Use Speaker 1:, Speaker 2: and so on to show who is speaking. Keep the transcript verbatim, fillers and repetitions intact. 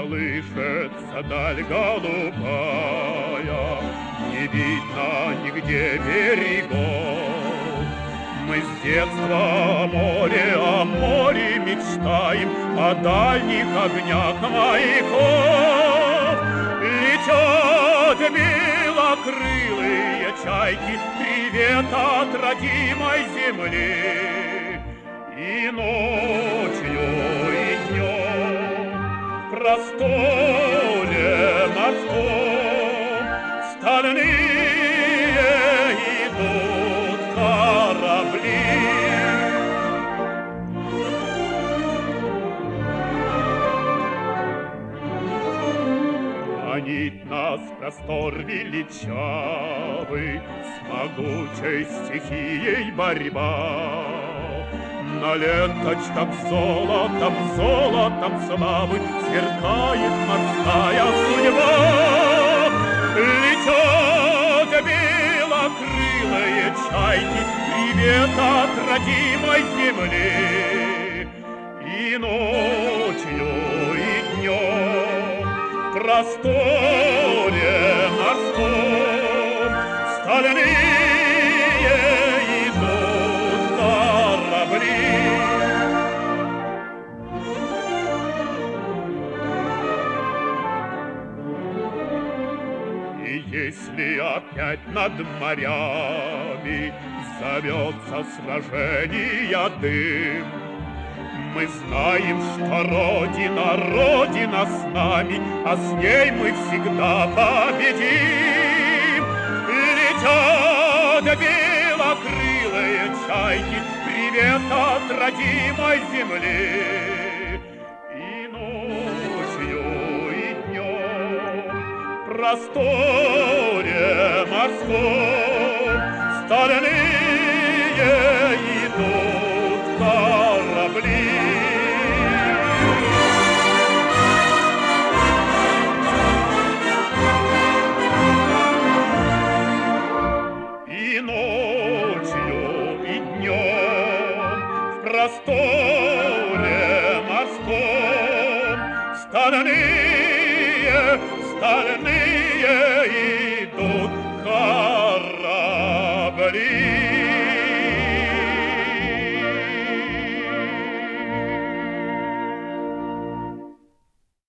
Speaker 1: колышется даль голубая, не видно нигде берегов. Мы с детства о море, о море мечтаем, о дальних огнях моряков. Летят белокрылые чайки, привет от родимой земли. И ночью, и днем в просторе морском стальные идут корабли. Манит нас простор величавый, с могучей стихией борьба. На ленточках золотом, золотом славы сверкает морская судьба. Летят белокрылые чайки, привет от родимой земли. И ночью, и днем в просторе морском стальные идут корабли. И если опять над морями зовется сражения дым, мы знаем, что Родина, Родина с нами, а с ней мы всегда победим. Летят белокрылые чайки, привет от родимой земли. И ночью, и днем в просторе морском стальные идут корабли. И ночью, и днем в просторе морском стальные, стальные идут корабли.